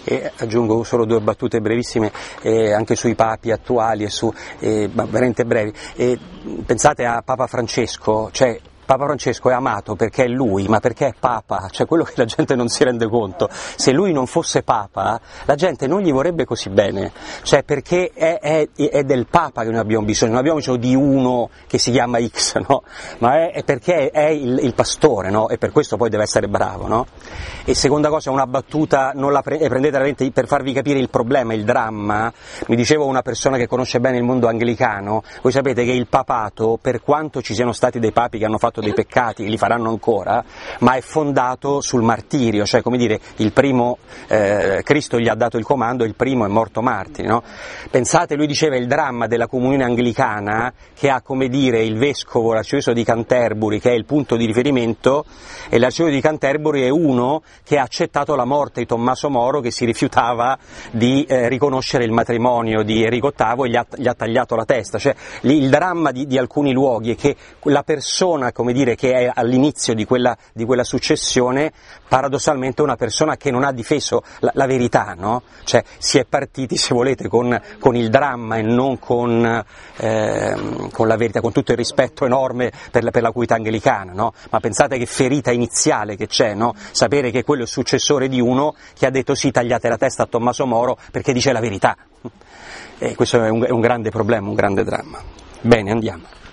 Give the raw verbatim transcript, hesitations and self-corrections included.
E aggiungo solo due battute brevissime eh, anche sui papi attuali e su eh, veramente brevi. E pensate a Papa Francesco, cioè Papa Francesco è amato perché è lui, ma perché è Papa, cioè quello che la gente non si rende conto. Se lui non fosse Papa, la gente non gli vorrebbe così bene, cioè perché è, è, è del Papa che noi abbiamo bisogno, non abbiamo bisogno di uno che si chiama X, no? Ma è, è perché è il, il pastore, no? E per questo poi deve essere bravo, no? E seconda cosa, una battuta, non la pre- prendete veramente per farvi capire il problema, il dramma. Mi diceva una persona che conosce bene il mondo anglicano, voi sapete che il papato, per quanto ci siano stati dei papi che hanno fatto dei peccati, e li faranno ancora, ma è fondato sul martirio, cioè come dire, il primo, eh, Cristo gli ha dato il comando, il primo è morto martire, no? Pensate, lui diceva il dramma della comunione anglicana, che ha come dire il vescovo, l'arcivescovo di Canterbury, che è il punto di riferimento, e l'arcivescovo di Canterbury è uno che ha accettato la morte di Tommaso Moro, che si rifiutava di eh, riconoscere il matrimonio di Enrico ottavo e gli ha, gli ha tagliato la testa, cioè lì, il dramma di, di alcuni luoghi è che la persona, come dire, che è all'inizio di quella, di quella successione, paradossalmente è una persona che non ha difeso la, la verità, no? Cioè si è partiti, se volete, con, con il dramma e non con, eh, con la verità, con tutto il rispetto enorme per la, per la comunità anglicana, no? Ma pensate che ferita iniziale che c'è, no? Sapere che quello è successore di uno che ha detto sì, tagliate la testa a Tommaso Moro perché dice la verità. E questo è un, è un grande problema, un grande dramma. Bene, andiamo.